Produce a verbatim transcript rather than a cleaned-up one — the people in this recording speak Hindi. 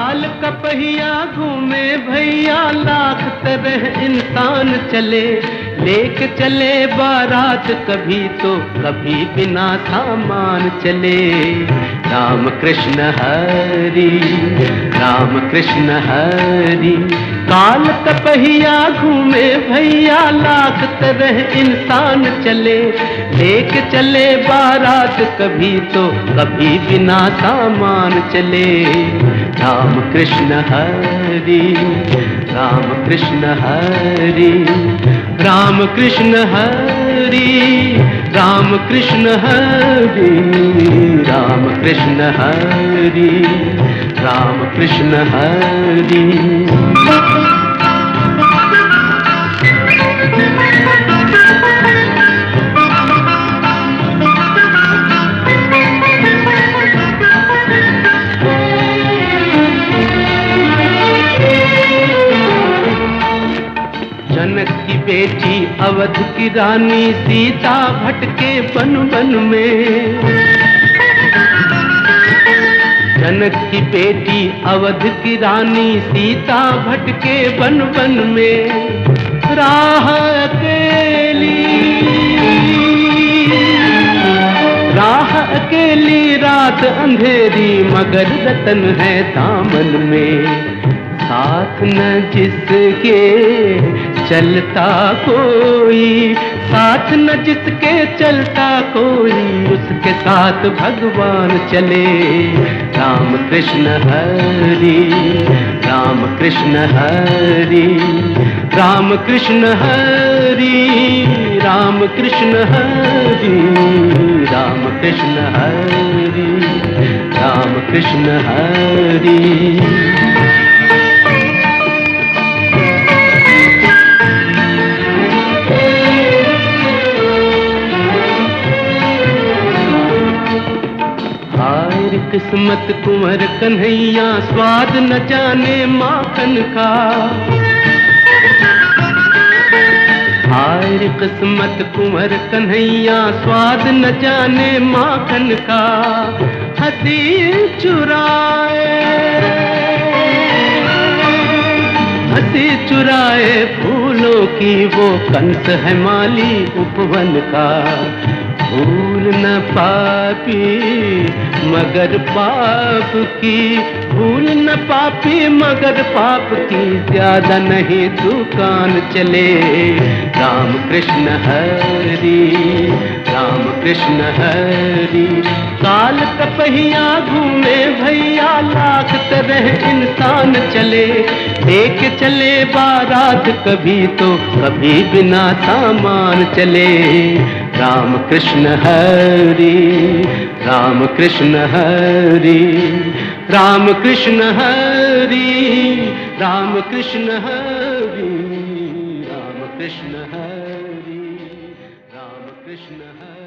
काल का पहिया घूमे भैया, लाख तरह इंसान चले, लेके चले बारात कभी तो कभी बिना सामान चले। राम कृष्ण हरि राम कृष्ण हरि, काल का पहिया घूमे भैया, लाख तरह इंसान चले, लेके चले बारात कभी तो कभी बिना सामान चले। राम कृष्ण हरि राम कृष्ण हरि राम कृष्ण हरि राम कृष्ण हरि राम कृष्ण हरि राम कृष्ण हरि। जनक की बेटी अवध की रानी सीता भटके वन वन में। जनक की बेटी अवध की रानी सीता भटके वन वन में। राह अकेली राह अकेली रात अंधेरी, मगर रतन है दामन में। साथ न जिसके चलता कोई, साथ न जिसके चलता कोई, उसके साथ भगवान चले। राम कृष्ण हरि राम कृष्ण हरि राम कृष्ण हरि राम कृष्ण हरि राम कृष्ण हरि राम कृष्ण हरि। किस्मत कुंवर कन्हैया, स्वाद न जाने माखन का। हाय किस्मत कुंवर कन्हैया, स्वाद न जाने माखन का। हंसी चुराए हंसी चुराए फूलों की, वो कंस है माली उपवन का। भूल न पापी मगर पाप की, भूल न पापी मगर पाप की, ज्यादा नहीं दुकान चले। राम कृष्ण हरि राम कृष्ण हरि, काल का पहिया घूमे भैया, लाख तरह इंसान चले, लेके चले बारात कभी तो कभी बिना सामान चले। राम कृष्ण हरि राम कृष्ण हरि राम कृष्ण हरि राम कृष्ण हरि राम कृष्ण हरि राम कृष्ण हरि।